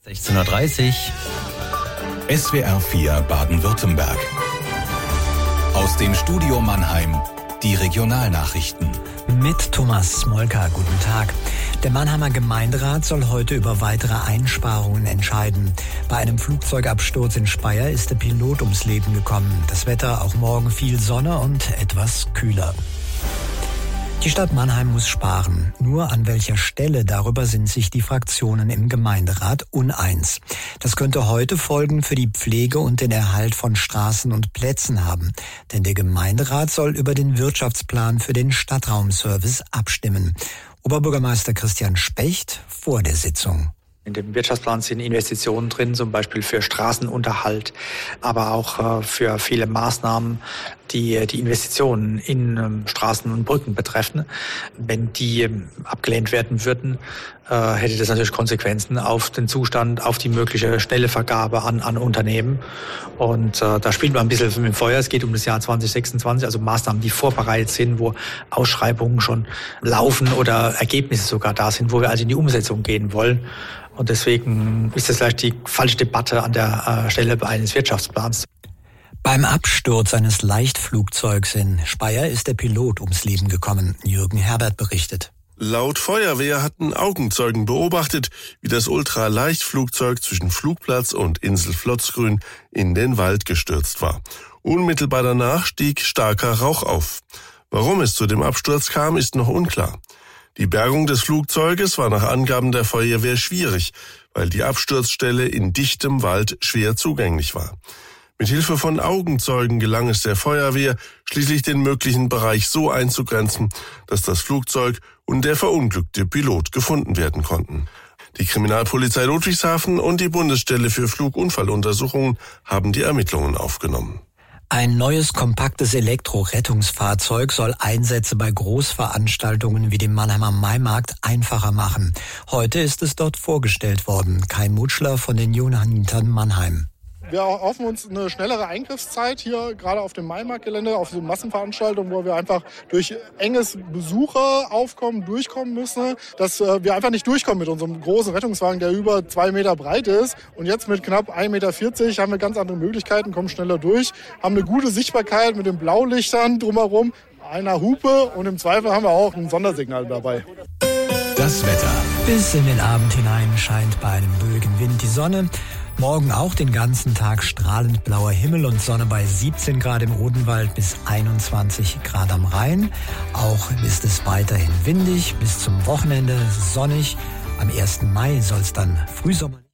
16:30 Uhr. SWR 4 Baden-Württemberg. Aus dem Studio Mannheim, die Regionalnachrichten. Mit Thomas Smolka, guten Tag. Der Mannheimer Gemeinderat soll heute über weitere Einsparungen entscheiden. Bei einem Flugzeugabsturz in Speyer ist der Pilot ums Leben gekommen. Das Wetter auch morgen viel Sonne und etwas kühler. Die Stadt Mannheim muss sparen. Nur an welcher Stelle, darüber sind sich die Fraktionen im Gemeinderat uneins. Das könnte heute Folgen für die Pflege und den Erhalt von Straßen und Plätzen haben. Denn der Gemeinderat soll über den Wirtschaftsplan für den Stadtraumservice abstimmen. Oberbürgermeister Christian Specht vor der Sitzung. In dem Wirtschaftsplan sind Investitionen drin, zum Beispiel für Straßenunterhalt, aber auch für viele Maßnahmen, die Investitionen in Straßen und Brücken betreffen. Wenn die abgelehnt werden würden, hätte das natürlich Konsequenzen auf den Zustand, auf die mögliche schnelle Vergabe an Unternehmen. Und da spielt man ein bisschen mit dem Feuer. Es geht um das Jahr 2026, also Maßnahmen, die vorbereitet sind, wo Ausschreibungen schon laufen oder Ergebnisse sogar da sind, wo wir also in die Umsetzung gehen wollen. Und deswegen ist das vielleicht die falsche Debatte an der Stelle eines Wirtschaftsplans. Beim Absturz eines Leichtflugzeugs in Speyer ist der Pilot ums Leben gekommen. Jürgen Herbert berichtet. Laut Feuerwehr hatten Augenzeugen beobachtet, wie das Ultraleichtflugzeug zwischen Flugplatz und Insel Flotzgrün in den Wald gestürzt war. Unmittelbar danach stieg starker Rauch auf. Warum es zu dem Absturz kam, ist noch unklar. Die Bergung des Flugzeuges war nach Angaben der Feuerwehr schwierig, weil die Absturzstelle in dichtem Wald schwer zugänglich war. Mit Hilfe von Augenzeugen gelang es der Feuerwehr, schließlich den möglichen Bereich so einzugrenzen, dass das Flugzeug und der verunglückte Pilot gefunden werden konnten. Die Kriminalpolizei Ludwigshafen und die Bundesstelle für Flugunfalluntersuchungen haben die Ermittlungen aufgenommen. Ein neues kompaktes Elektro-Rettungsfahrzeug soll Einsätze bei Großveranstaltungen wie dem Mannheimer Maimarkt einfacher machen. Heute ist es dort vorgestellt worden. Kai Mutschler von den Johannitern Mannheim. Wir erhoffen uns eine schnellere Eingriffszeit hier, gerade auf dem Maimarktgelände, auf so Massenveranstaltungen, wo wir einfach durch enges Besucheraufkommen durchkommen müssen, dass wir einfach nicht durchkommen mit unserem großen Rettungswagen, der über 2 Meter breit ist. Und jetzt mit knapp 1,40 Meter haben wir ganz andere Möglichkeiten, kommen schneller durch, haben eine gute Sichtbarkeit mit den Blaulichtern drumherum, einer Hupe und im Zweifel haben wir auch ein Sondersignal dabei. Das Wetter. Bis in den Abend hinein scheint bei einem böigen Wind die Sonne. Morgen auch den ganzen Tag strahlend blauer Himmel und Sonne bei 17 Grad im Odenwald bis 21 Grad am Rhein. Auch ist es weiterhin windig, bis zum Wochenende sonnig. Am 1. Mai soll es dann Frühsommer.